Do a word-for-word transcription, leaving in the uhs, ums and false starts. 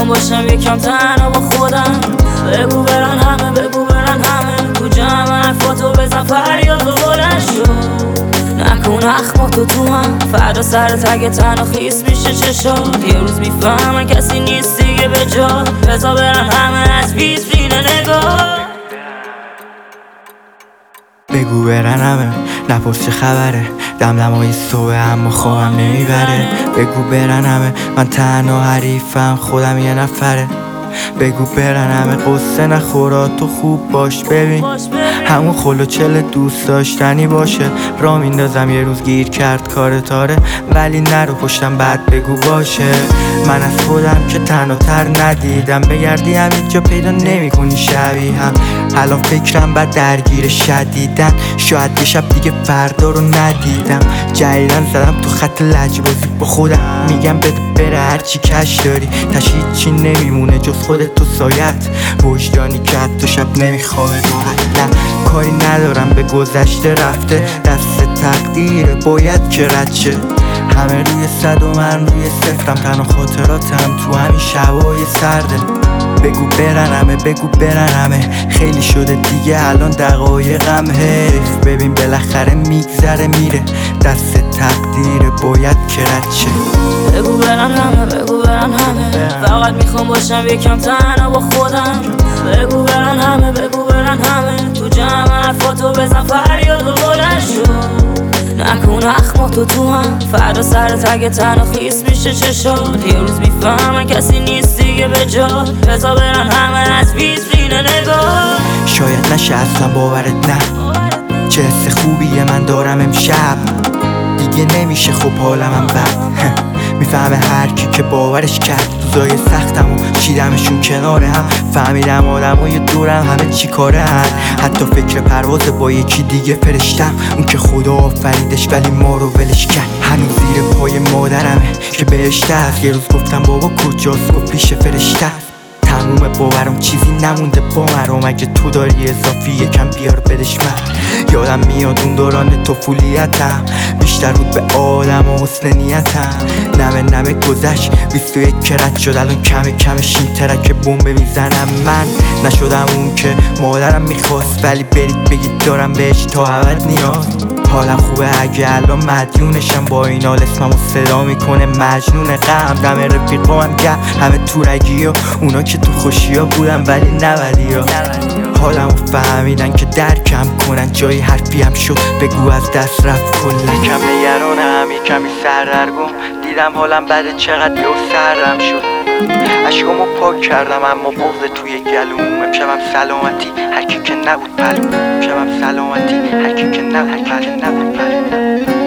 میخوام باشم یکم تنها با خودم. بگو برن همه، بگو برن همه، تو جمع حرفاتو بزن فریاد و بلند شو. نکن اخما تو تو هم فردا سر تگ تنها خیس میشه چشات. یه روز میفهمن کسی نیست دیگه به جا. بزا برن همه از ویترین نگاه. بگو برن همه، نپرس چه خبره، دمدمای صبح اما خوابم نمیبره. بگو برن همه، من تنها حریفم، خودم یه نفره. بگو برن همه، قصه نخورا تو خوب باش ببین. همون خلو چل دوست داشتنی باشه. را میندازم یه روز گیر کرد کار تاره، ولی نرو پشتم بعد بگو باشه. من از خودم که تنها تر ندیدم، بگردی همین جا پیدا نمی کنی شبیه هم. الان فکرم بعد درگیر شدیدن، شاید یه شب دیگه فردا رو ندیدم. جدیدن زدم تو خط لجبازی با خودم، میگم بده بره هرچی کش داری، تشید چی نمیمونه جز خودت تو سایت. وجدانی که حتی شب نمیخواه راحت. نه کاری ندارم به گذشته رفته، دست تقدیره باید که رد شه. همه روی صد و من روی صفرم، تنها خاطراتم تو همین شبای سرده. بگو برن همه، بگو برن همه، خیلی شده دیگه الان دقایقم حیف. ببین بالاخره میگذره میره، دست تقدیره باید که رد شه. بگو برن همه، بگو برن همه، فقط میخوام باشم یکم تنها با خودم. بگو برن همه، بگو برن همه، تو جمع حرفاتو بزن فریاد و بلند شو. نکن اخما تو تو هم فردا سر تگ تنها خیس میشه چشات. یه روز میفهمن کسی نیست دیگه به جا. بزا برن همه از ویترین نگاه. شاید نشه اصلا باورت نه، چه حس خوبیه من دارم امشب. دیگه نمیشه خب حالمم بد. میفهمه هر کی که باورش کرد، روزای سختم و چیدمشون کنار هم. فهمیدم آدمای دورم همه چی کاره هن، حتی فکر پرواز با یکی دیگه فرشتم. اون که خدا آفریدش ولی ما رو ولش کرد. هنوز زیر پای مادرمه که بهشته است. یه روز گفتم بابا کجاست، گفت پیش فرشته است. تموم باورم چیزی نمونده با مرام، اگه تو داری اضافی یکم بیار بدش من. یادم میاد اون دوران طفولیتم، بیشتر بود به آدم و حسن نیتم. نمه نمه گذشت بیست و یک کرد شد، الان کم کمش این ترک بمب میزنم. من نشدم اون که مادرم میخواست، ولی برید بگید دارم بهش تا ابد نیاز. حالم خوبه اگه الان مدیونشم، با این حال اسممو صدا میکنه مجنون غم. دم رفیقام گم همه تورگی و اونا که تو خوشی ها بودن ولی نبدی ها. حالمو فهمیدن که درکم کنن، جایی حرفی هم شد بگو از دست رفت کلا. یکم نگرانم یکمی سردرگم، دیدم حالم بعد چقدر یه سردم شد. عشقامو پاک کردم اما بغض توی گلوم. امشبم سلامتی هرکی که نبود پلوم، امشبم سلامتی هرکی که نبود پلوم.